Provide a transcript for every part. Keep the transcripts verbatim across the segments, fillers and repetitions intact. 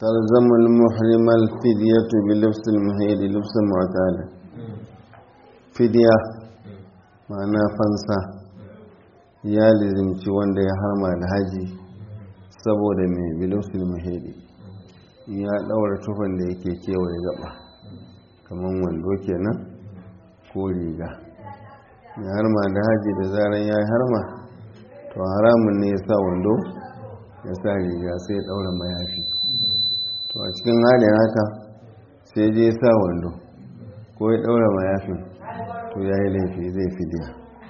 تلزم المحرم الفدية بلبس المهيد لبس معتاد فدية معنى فنسا ya lizimci wanda ya harma da haji saboda mai bilusul muhidi ya daura tufan da yake kewaye gaba kamar wando kenan ko riga ya harma da haji da zaran ya harma to haramun ne ya sa wando ya sa riga sai ya daura mayafi to a cikin halin haka sai je ya sa wando ko ya daura mayafin to ya yi laifi zai fidiya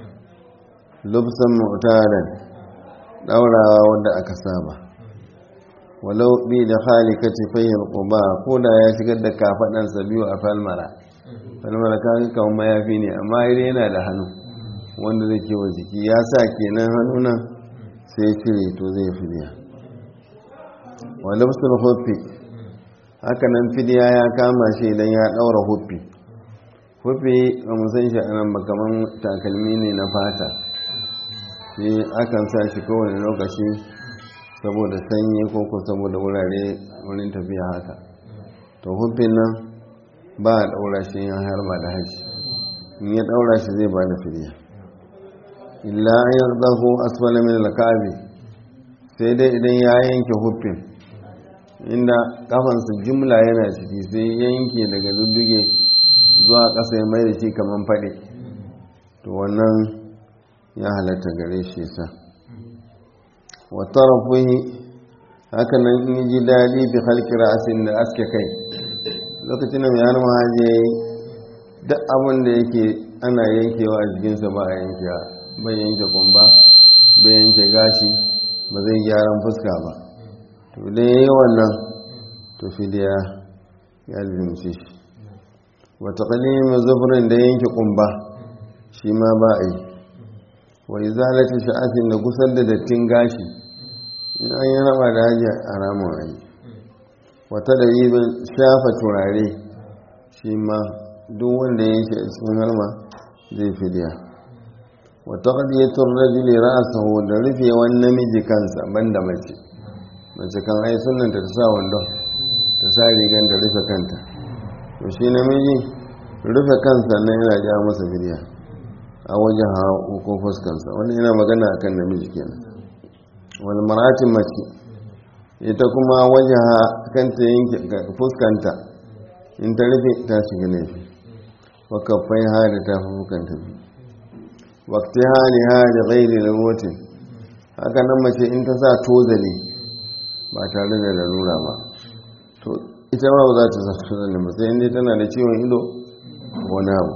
lubsan mu'tadan daurawa wanda aka saba walau bi da khalikati fayyar quba ko da ya shigar da kafadan sa biyu a falmara falmara kan kawo mayafi ne amma idan yana da hannu wanda zai kewa jiki ya sa kenan hannuna sai cire to zai fidiya wa lubsul huffi haka nan fidiya ya kama shi idan ya daura huffi huffi ba mu san shi anan ba kaman takalmi ne na fata shi akan sa shi kowane lokaci saboda sanyi ko ko saboda wurare wurin tafiya haka to hufin nan ba a daura shi ya harba da haji in ya daura shi zai ba da fidiya illa an yardahu asfala min alka'bi sai dai idan ya yanke hufin inda kafansa jumla yana ciki sai yanke daga dudduge zuwa ƙasa ya mai da shi kaman faɗi to wannan ya halatta gare shi sa wata rafuhi haka nan in ji daɗi bi halki ra'asin da aske kai lokacin da mai har mahaji ya yi duk abin da yake ana yankewa a jikinsa ba a yankewa bai yanke kumba bai yanke gashi ba zai gyaran fuska ba to idan ya yi wannan to fidiya ya limce shi wata kalin zufurin da yanke kumba shi ma ba a yi wa izalati sha'atin da gusar da dattin gashi in an yi raba da haji a ramun ayi wata da yi shafa turare shi ma duk wanda ya yi cikin harma zai fidiya wata ƙadiyyatun rajuli ra'asahu da rufewan namiji kansa banda mace mace kan ai sunanta ta sa wandon ta sa rigan da rufe kanta to shi namiji rufe kansa na yana ja masa fidiya a wajen hawa ko fuskansa wani yana magana a kan namiji kenan wani maratin mace ita kuma wajen ha kanta yanke fuskanta in ta rufe ta shiga laifi wakafai ha da ta fi fukanta biyu wakti ha ne ha da gairi lalwatin haka nan mace in ta sa tozali ba tare da lalura ba to ita ma ba za ta sa tozali ba sai inda tana da ciwon ido wani abu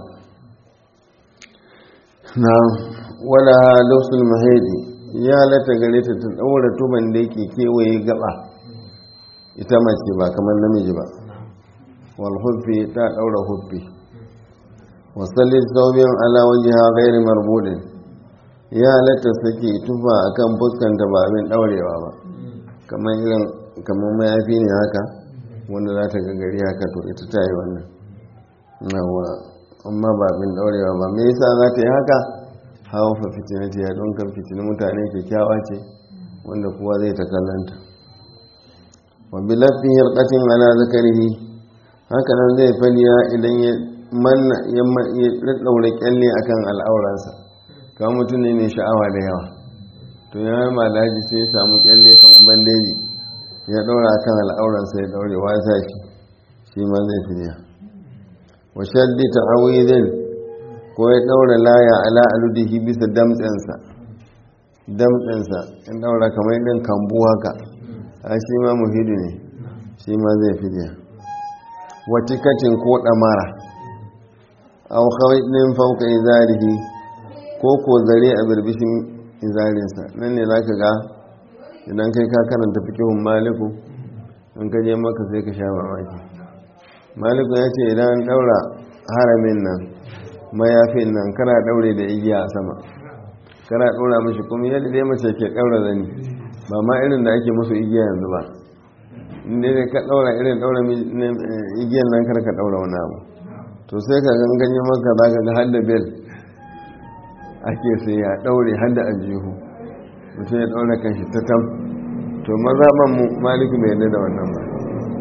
na wala lufsul mahidi ya lata gare ta ta daura tuban da yake kewaye gaba ita mace ba kamar namiji ba wal huffi ta daura huffi wasalli zawbin ala wajha ghairi marbudin ya lata sake tufa akan fuskanta ba abin daurewa ba kamar irin kamar mayafi ne haka wanda za ta ga gari haka to ita ta yi wannan nawa amma ba abin daurewa ba me yasa za ta yi haka hawa fa fitinati ya don kan fitinin mutane kyakkyawa ce wanda kowa zai ta kallanta wa bilafi yarqatin ala zakarihi haka nan zai faliya idan ya manna ya daure kyalle akan al'auransa kamar mutum ne mai sha'awa da yawa to ya ma daji sai ya samu kyalle kamar bandeji ya daura akan al'auransa ya daure wa sa shi shi ma zai filiya wa shaddi ta'awidin ko ya daura laya ala aludihi bisa damtsensa damtsensa in daura kamar din kambu haka a shi ma muhidu ne shi ma zai fidiya wa tikatin ko damara aw khawidin fawqa izarihi ko ko zare a birbishin izarinsa nan ne zaka ga idan kai ka karanta fiqhun maliku in ka je maka sai ka sha mamaki maliku ya ce idan daura haramin nan mayafin nan kana daure da igiya a sama kana daura mashi kuma yadda dai mace ke daura zani ba ma irin da ake musu igiya yanzu ba inda dai ka daura irin daura igiyan nan kar ka daura wani abu to sai ka ganganye maka za ka ga hadda bel ake sai ya daure hadda aljihu mutum ya daura kanshi ta tam to maza ban mu maliki bai yadda da wannan ba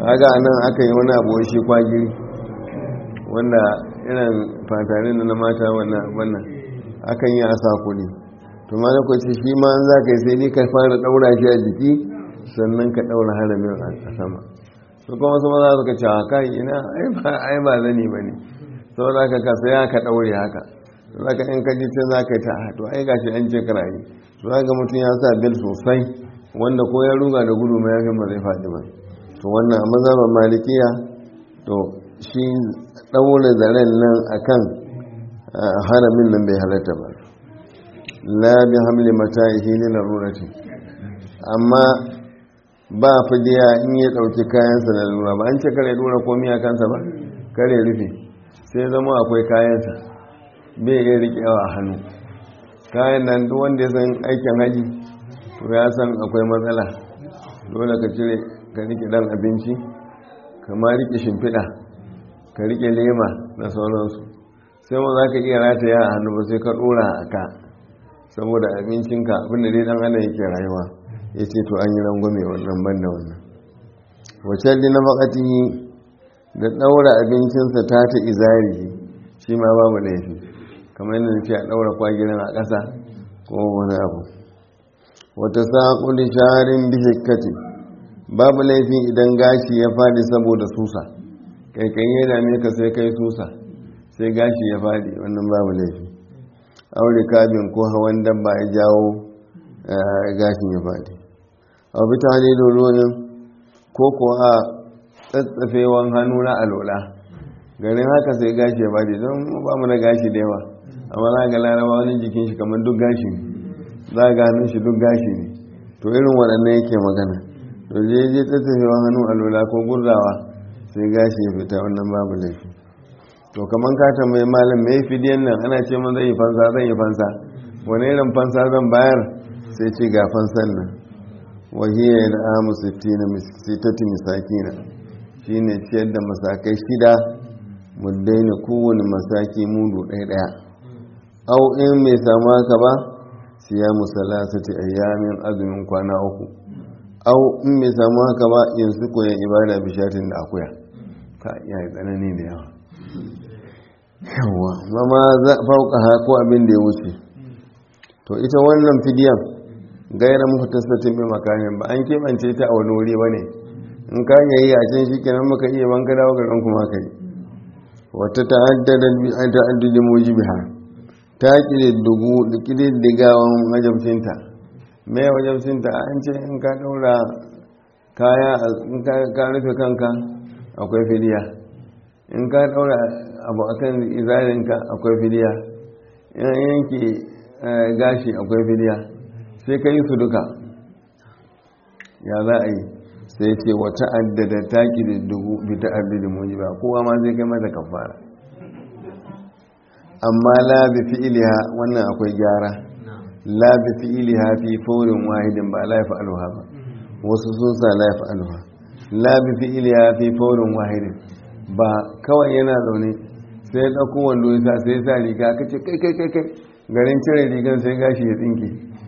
kaga nan aka yi wani abu shi kwagiri wanda irin fatanin da na mata wannan akan yi a sa kuɗi to ma ko ce shi ma za ka yi sai ni ka fara ɗaura shi a jiki sannan ka ɗaura haramin a sama su kuma su maza suka ce haka ina ai ba zani ba ne sau da ka kasa ya ka ɗaure haka za ka in kaji ce za ka yi ta to ai gashi an ce karayi to za ga mutum ya sa bil sosai wanda ko ya ruga da gudu ma ya fi ba zai faɗi ba to wannan a mazhaban malikiya to shi ɗaure zaren nan akan haramin nan bai halatta ba la bi hamli mata'ihi li larurati amma ba fidiya in ya dauki kayansa da lura ba an ce kare dora komai a kansa ba kare rufe sai zama akwai kayansa bai iya rikewa a hannu kayan nan duk wanda ya san aikin haji to ya san akwai matsala dole ka cire ka rike dan abinci kama rike shimfiɗa ka rike lema da sauransu sai ma za ka iya rataya a hannu ba sai ka dora a ka saboda abincinka abinda dai dan ana yake rayuwa ya ce to an yi rangwame wannan banda wannan wacce da na bakati da daura abincinsa ta ta izari shi ma babu laifi kamar yadda ce a daura kwagirin a ƙasa ko wani abu wata saƙo da shaharin bishikati babu laifi idan gashi ya faɗi saboda susa kai kan yi dame ka sai kai susa sai gashi ya faɗi wannan babu laifi aure kabin ko hawan dabba ya jawo gashin ya faɗi abu ta hali dolonin ko ko a tsatsafewan hannu na alola garin haka sai gashi ya faɗi don ba mu na gashi da yawa amma za ga laraba wani jikin shi kamar duk gashi ne za ga hannun shi duk gashi ne to irin waɗannan yake magana to je je tsatsafewan hannu alola ko gurzawa sai gashi ya fita wannan babu laifi to kaman ka tambaye malam me fidiyan nan ana ce mun zai yi fansa zai yi fansa wani irin fansa zan bayar sai ce ga fansan nan wahiyya da amu sittina sittati misakina shine ciyar da masakai shida muddaina kowane masaki mudu ɗaya ɗaya au in mai samu haka ba siyamu salasati ayyamin azumin kwana uku au in mai samu haka ba yanzu koyan ibada bishatin da akuya ka iya tsanani da yawa yawa mama za fauka ko abin da ya wuce to ita wannan fidiyan gairan muhtasatin bi makanin ba an kebance ta a wani wuri bane in ka yayi a can shikenan maka iya banka dawo garin kuma kai wata ta'addada bi ta'addudi mujibiha ta kire dugu da kire digawan wajibcinta me wajibcinta an ce in ka daura kaya in ka rufe kanka akwai fidiya in ka daura abu akan izarinka akwai fidiya in yanki gashi akwai fidiya sai ka yi su duka ya za a yi sai ce wata addada taki da dubu bi ta addada muni ba kowa ma zai kai mata kafara amma la bi fi'liha wannan akwai gyara la bi fi'liha fi fawrin wahidin ba la yaf'aluha ba wasu sun sa la yaf'aluha la bi fi'liha fi fawrin wahidin ba kawai yana zaune sai ya ɗauko wando ya sa sai ya sa riga ka ce kai kai kai kai garin cire rigan sai gashi ya tsinke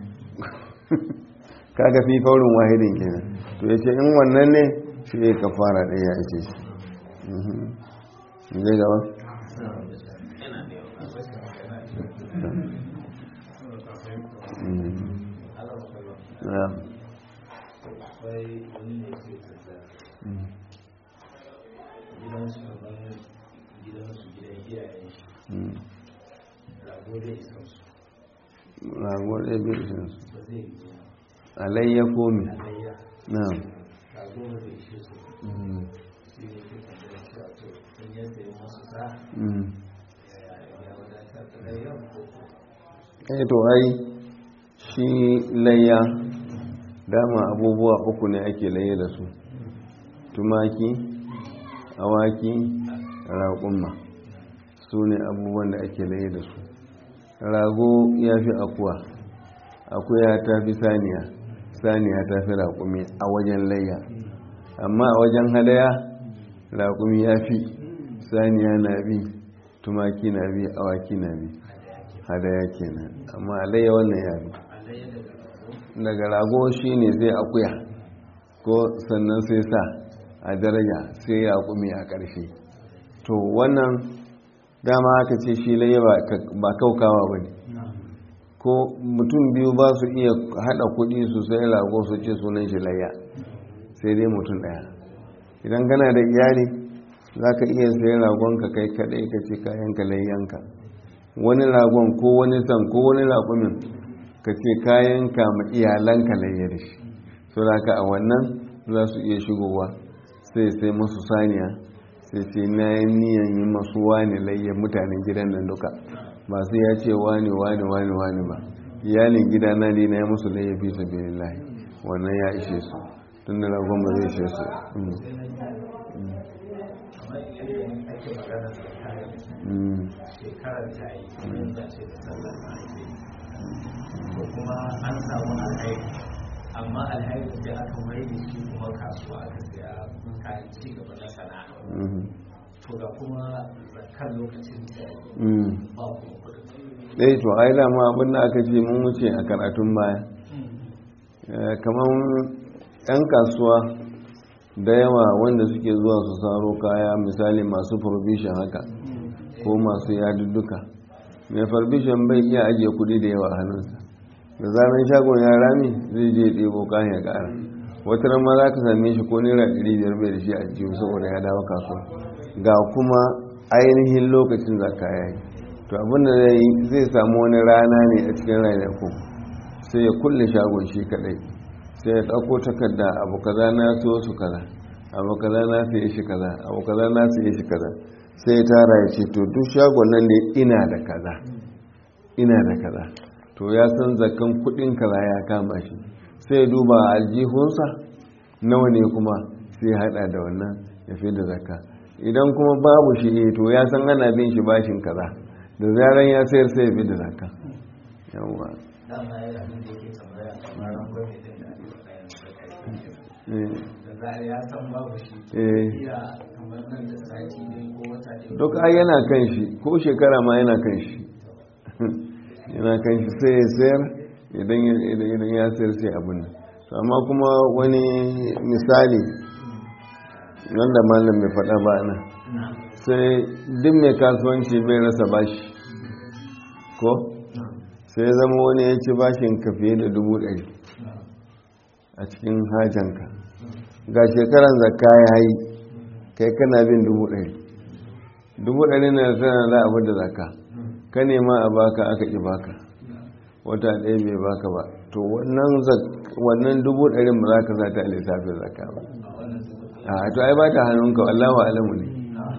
kaga fi faurin wahidin kenan to ya ce in wannan ne shi ya kafara ɗaya ya ce shi zai gaba gidansu kamar gidansu gidan iyayen shi rago da isansu rago ɗaya bai isansu ba zai yi alayya komi alayya na rago ba zai ishe su shi ne ke tambayar cewa to in ya sayi masu sa ya wadatar da layyan ko eh to ai shi layya dama abubuwa uku ne ake layya da su tumaki awaki raƙumma su ne abubuwan da ake laye da su rago ya fi akuwa akuya ta fi saniya saniya ta fi raƙumi a wajen layya amma a wajen hadaya raƙumi ya fi saniya na bi tumaki na bi awaki na bi hadaya kenan amma a layya wannan ya bi daga rago shi ne zai akuya ko sannan sai sa a daraja sai ya kumi a ƙarshe. To wannan dama aka ce shi layya ba kaukawa ba ne, ko mutum biyu ba su iya haɗa kuɗi su sai rago su ce sunan shi layya, sai dai mutum ɗaya. Idan kana da iyali za ka iya sai ragonka kai kaɗai ka ce kayanka layyanka, wani ragon ko wani san ko wani raƙumin ka ce kayanka ma iyalanka layya da shi. So da ka a wannan za su iya shigowa sai sai masu saniya, sai ce na yi niyan yi masu wani layya mutanen gidan nan duka, ba sai ya ce wani wani wani wani ba, iyalin gida na ne na yi musu layya fi sabilillahi, wannan ya ishe su tun da ragon ba zai ishe su. shekarar ta yi kamar da ce da sallar ma'aikai ko kuma an samu alhairi, amma alhairi da aka mai da shi kuma kasuwa aka siya kayan ci gaba na sana'a, to da kuma zakar lokacin da ba kuma kudin. ɗaya to ai dama abin da aka ce mun wuce a karatun baya, kamar 'yan kasuwa da yawa wanda suke zuwa su saro kaya, misali masu provision haka ko masu yadudduka, mai provision bai iya ajiye kudi da yawa a hannunsa, da zanen shagon ya rami zai je ɗebo kayan ya ƙara, wata ran ma za ka same shi ko naira ɗari biyar bai da shi a jiyo saboda ya dawo kasuwa, ga kuma ainihin lokacin zakka ya yi. To abinda zai zai samu wani rana ne a cikin ranaku sai ya kulle shagon shi kadai, sai ya ɗauko takarda abu kaza na so su kaza, abu kaza na siye shi kaza, abu kaza na siye shi kaza, sai ya tara ya ce to duk shagon nan ne ina da kaza ina da kaza, to ya san zakan kudin kaza ya kama shi, sai ya duba aljihunsa nawa ne kuma sai ya hada da wannan ya fi da zakka. Idan kuma babu shi ne to ya san ana bin shi bashin kaza, da zaran ya sayar sai ya fi da zakka. Yawwa dama ya abin da yake tambaya kamar gwamnatin da ake kayan zakka, da zarar ya san babu shi iya kamar nan da sati ne ko wata ne duk ai yana kan shi, ko shekara ma yana kan shi yana kan shi sai ya sayar, idan ya sayar sai abin nan. Amma kuma wani misali wanda malam mai faɗa ba nan, sai duk mai kasuwanci bai rasa bashi ko sai zama wani ya ci bashin ka fiye da dubu ɗari a cikin hajanka, ga shekaran zakka ya yi kai kana bin dubu ɗari, dubu ɗari na tana za a bada zakka, ka nema a baka aka ƙi baka, wata ɗaya bai baka ba, to wannan dubu ɗarin ba za ka sa ta a lissafin zakka ba. A to ai ba ta hannunka, wallahu alamu ne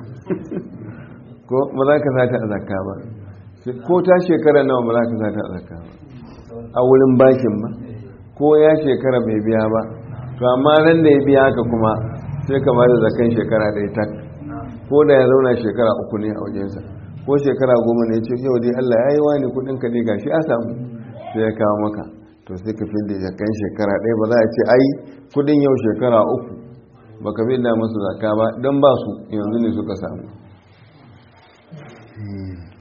ko ba za ka sa ta a zakka ba, ko ta shekara nawa ba za ka sa ta a zakka ba a wurin bashin ba, ko ya shekara bai biya ba, to amma ran da ya biya ka kuma sai ka bada zakan shekara ɗaya tak, ko da ya zauna shekara uku ne a wajensa, ko shekara goma ne ce yau dai Allah ya yi wani kudin ka ne gashi a samu, sai ya kawo maka, to sai ka fi da zakan shekara ɗaya. Ba za a ce ai kudin yau shekara uku baka fi da masu zakka ba don ba su yanzu ne suka samu.